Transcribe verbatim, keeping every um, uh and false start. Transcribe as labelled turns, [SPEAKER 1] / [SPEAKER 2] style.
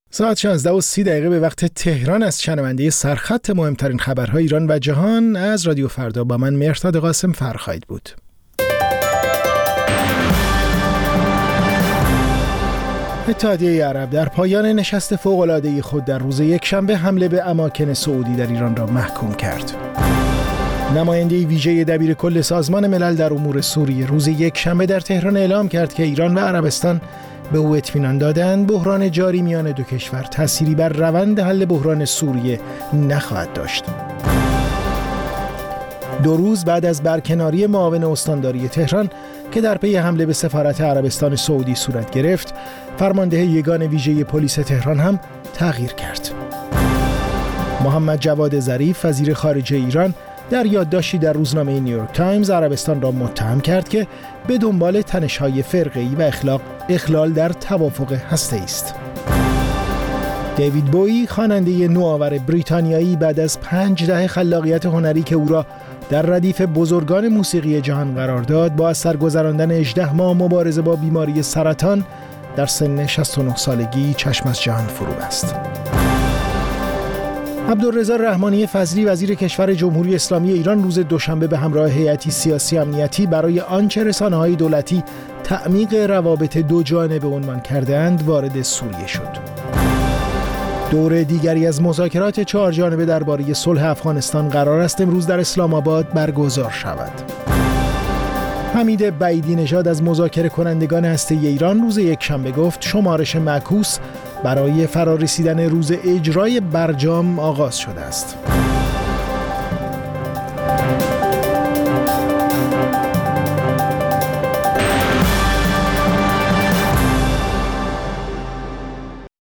[SPEAKER 1] ساعت شانزده و سی دقیقه به وقت تهران از شنونده سرخط مهمترین خبرهای ایران و جهان از رادیو فردا با من مهرداد قاسم فرخاید بود. اتحادیه عرب در پایان نشست فوق‌العاده خود در روز یکشنبه حمله به اماکن سعودی در ایران را محکوم کرد. نماینده ویژه دبیر کل سازمان ملل در امور سوریه روز یکشنبه در تهران اعلام کرد که ایران و عربستان به او اطمینان دادند بحران جاری میان دو کشور تأثیری بر روند حل بحران سوریه نخواهد داشت. دو روز بعد از برکناری معاون استانداری تهران که در پی حمله به سفارت عربستان سعودی صورت گرفت، فرمانده یگان ویژه پلیس تهران هم تغییر کرد. محمد جواد ظریف وزیر خارجه ایران در یادداشتی در روزنامه نیویورک تایمز عربستان را متهم کرد که به دنبال تنش‌های فرقه‌ای و اخلاق اخلال در توافق هسته‌ای است. دیوید بویی خواننده نوآور بریتانیایی بعد از پنج دهه خلاقیت هنری که او را در ردیف بزرگان موسیقی جهان قرار داد، با از سر گذراندن هجده ماه مبارزه با بیماری سرطان در سن شصت و نه سالگی چشم از جهان فرو بست. عبدالرضا رحمانی فضلی وزیر کشور جمهوری اسلامی ایران روز دوشنبه به همراه هیئتی سیاسی امنیتی برای آنچه رسانه‌های دولتی تعمیق روابط دو جانبه عنوان کرده‌اند وارد سوریه شد. دور دیگری از مذاکرات چهار جانبه درباره صلح افغانستان قرار است امروز در اسلام آباد برگزار شود. حمید بعیدی نژاد از مذاکره کنندگان هسته‌ای ایران روز یکشنبه گفت شمارش معکوس برای فرارسیدن روز اجرای برجام آغاز شده است.